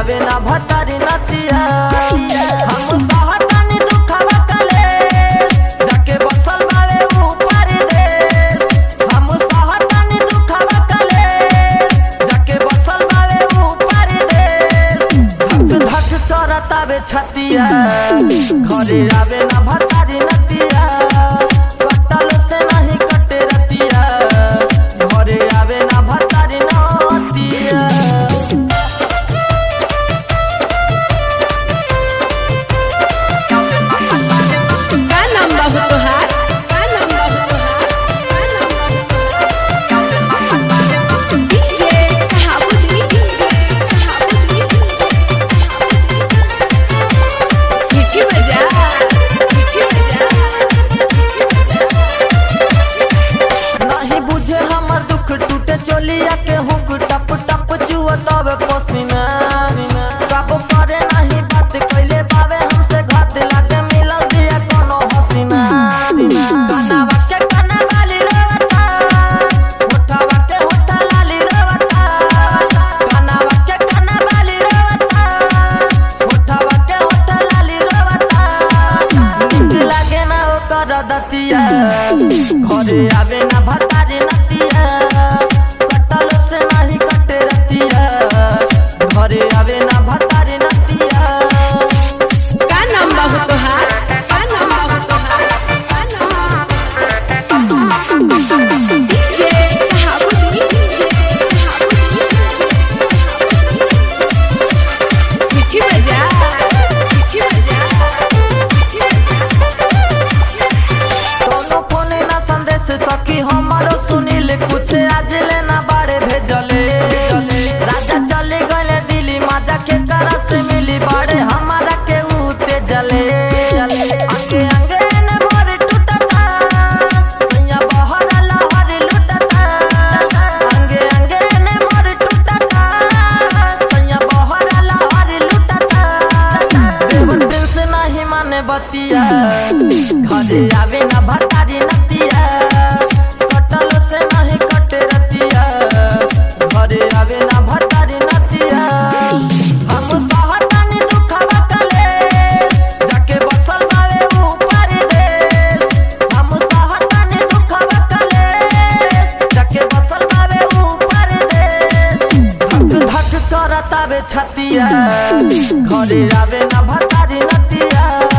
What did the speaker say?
आवे ना भतारी नतिया। हम सहतानी दुखवा कले जाके बसल बावे ऊपर देश। हम सहतानी दुखवा कले जाके बसल बावे ऊपर देश। धक धक करतावे छतिया घरे आवे ना भतारी नतिया। कटल से नहीं कटे रतिया घरे आवे ना भतारी नतिया। का नाम बाबू तोहार? का नाम बाबू तोहार? डीजे शहाबुद्दीन, हिकी बजा, हिकी बजा। नहीं बुझे हमर दुख टूटे चोलिया के हुक टप टप चुआ तब पसीना। काबू करे नहीं बात कैले बावे हमसे घात लागे मिलल दिया कोनो हसीना। कनावा के कना वाली रोवता होठवा के होठा लाली रोवता। कनावा के कना वाली रोवता होठवा के होठा लाली रोवता। नीक लागे ना ओकर दतिया घरे आवे ना भतारी नतिया। कटल से नहीं कटे रतिया घरे आवे ना भतारी नतिया। का नाम बाबू तोहार? का नाम बाबू तोहार? का नाम डीजे शहाबुद्दीन, हिकी बजा, हिकी बजा। कोनो फोने ना संदेश सखी हमारो सुनील कुछ आज लेना बाड़े भेजले। राजा चले गले दिल्ली माजा के करा से मिली बाड़े हमारा के उते जले। अंगे अंगे ने मोर टूटता सैया बहर लहर लुटता। अंगे अंगे ने मोर टूटता सैया बहर लहर लुटता। देवर दिल से नहीं माने बतिया घरे आवे ना भतारी नतिया। कटल से नहीं कटे रतिया घरे आवे ना भतारी नतिया। हम सहतानी दुखवा कले जाके बसल बावे ऊपर देश। हम सहतानी दुखवा कले जाके बसल बावे ऊपर देश। धक धक करतावे छतिया घरे आवे ना भतारी नतिया।